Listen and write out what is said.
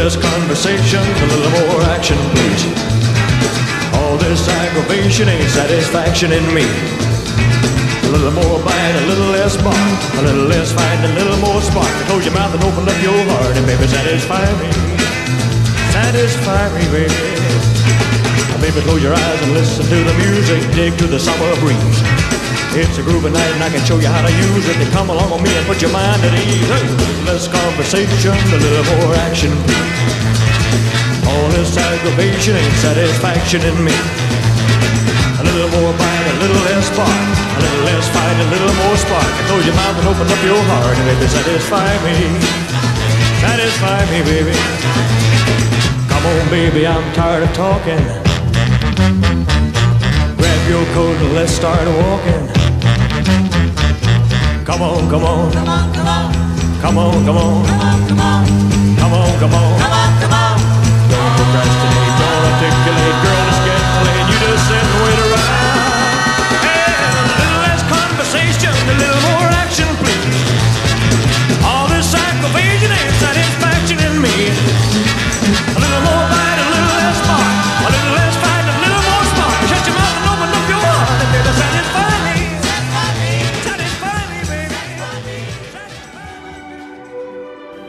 less conversation, a little more action, please. All this aggravation ain't satisfaction in me. A little more bite, a little less bark, a little less fight, a little more spark. Close your mouth and open up your heart, and baby, satisfy me. Satisfy me, baby. Baby, close your eyes and listen to the music, dig to the summer breeze. It's a groovy night and I can show you how to use it. Then come along with me and put your mind at ease. Less conversation, a little more action, please. All this aggravation ain't satisfaction in me. A little more bite, a little less spark, a little less fight, a little more spark. Close your mouth and open up your heart, and baby, satisfy me. Satisfy me, baby. Come on, baby, I'm tired of talking. Grab your coat and let's start walking. Come on, come on. Come on, come on. Come on, come on. Come on, come on. Come on, come on. Come on, come on. Don't procrastinate, don't articulate. Girl, it's getting late. You just sit and wait around.